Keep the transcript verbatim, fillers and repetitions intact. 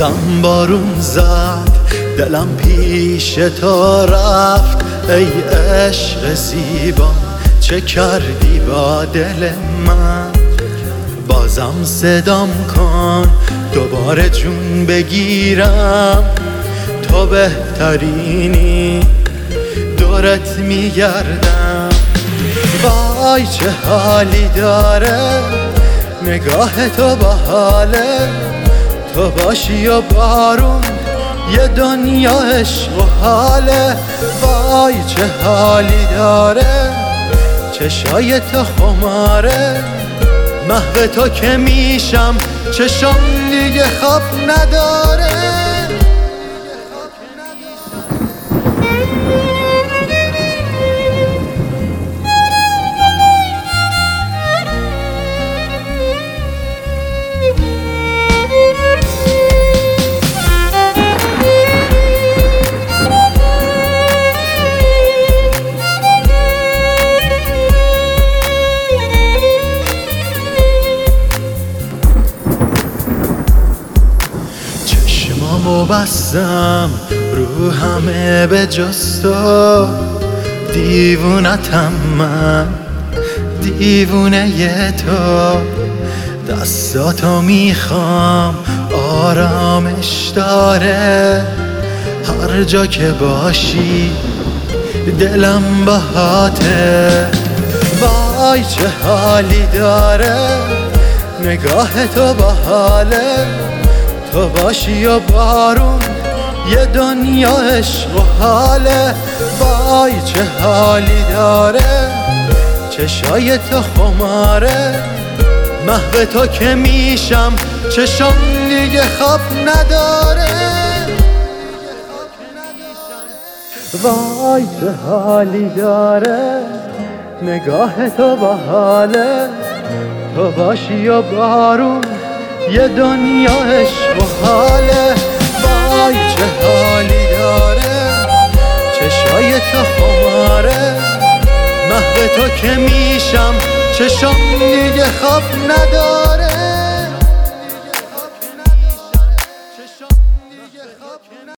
بازم بارون زد، دلم پیش تو رفت. ای عشق زیبا چه کردی با دل من؟ بازم صدام کن دوباره جون بگیرم. تو بهترینی دورت میگردم. وای چه حالی داره نگاه تو با حاله. تو باشی و بارون یه دنیا عشق و حاله. وای چه حالی داره چشای تو خماره. محو تو که میشم چشم دیگه خواب نداره. چشمامو بستم رو همه به جز تو. دیوونتم من دیوونه تو. دستاتو میخوام آرامش داره. هر جا که باشی دلم باهاته. وای چه حالی داره نگاه تو با حاله. تو باشی و بارون یه دنیا عشق و حاله. وای چه حالی داره چشای تو خماره. محو تو که میشم چشم دیگه خواب نداره. وای چه حالی داره نگاه تو با حاله. تو باشی و بارون یه دنیا عشق و حاله. وای چه حالی داره چشای تو خماره. محو تو که میشم چشم دیگه خواب نداره.